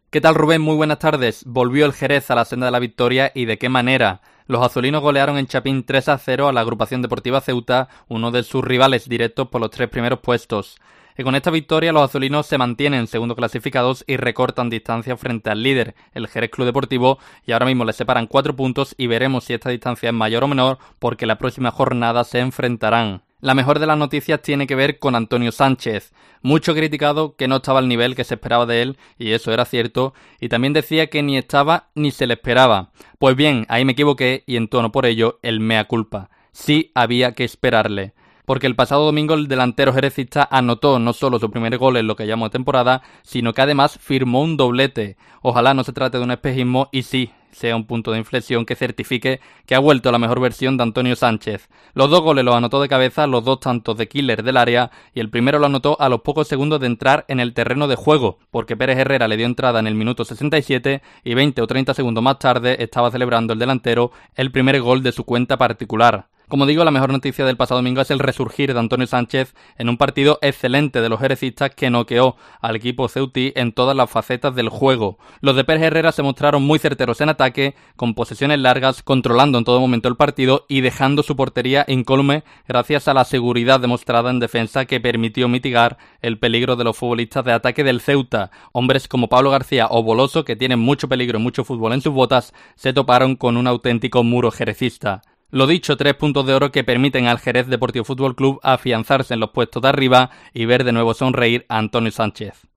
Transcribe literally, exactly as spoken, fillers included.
¿Qué tal, Rubén? Muy buenas tardes. Volvió el Jerez a la senda de la victoria y de qué manera. Los azulinos golearon en Chapín tres a cero a la agrupación deportiva Ceuta, uno de sus rivales directos por los tres primeros puestos. Y con esta victoria los azulinos se mantienen segundo clasificados y recortan distancia frente al líder, el Jerez Club Deportivo, y ahora mismo les separan cuatro puntos y veremos si esta distancia es mayor o menor porque la próxima jornada se enfrentarán. La mejor de las noticias tiene que ver con Antonio Sánchez, mucho criticado que no estaba al nivel que se esperaba de él, y eso era cierto, y también decía que ni estaba ni se le esperaba. Pues bien, ahí me equivoqué y entono por ello el mea culpa. Sí había que esperarle. Porque el pasado domingo el delantero jerecista anotó no solo su primer gol en lo que llamó de temporada, sino que además firmó un doblete. Ojalá no se trate de un espejismo y sí sea un punto de inflexión que certifique que ha vuelto la mejor versión de Antonio Sánchez. Los dos goles los anotó de cabeza, los dos tantos de killer del área, y el primero lo anotó a los pocos segundos de entrar en el terreno de juego, porque Pérez Herrera le dio entrada en el minuto sesenta y siete y veinte o treinta segundos más tarde estaba celebrando el delantero el primer gol de su cuenta particular. Como digo, la mejor noticia del pasado domingo es el resurgir de Antonio Sánchez en un partido excelente de los jerecistas que noqueó al equipo ceutí en todas las facetas del juego. Los de Pérez Herrera se mostraron muy certeros en ataque, con posesiones largas, controlando en todo momento el partido y dejando su portería incólume gracias a la seguridad demostrada en defensa que permitió mitigar el peligro de los futbolistas de ataque del Ceuta. Hombres como Pablo García o Boloso, que tienen mucho peligro y mucho fútbol en sus botas, se toparon con un auténtico muro jerecista. Lo dicho, tres puntos de oro que permiten al Jerez Deportivo Fútbol Club afianzarse en los puestos de arriba y ver de nuevo sonreír a Antonio Sánchez.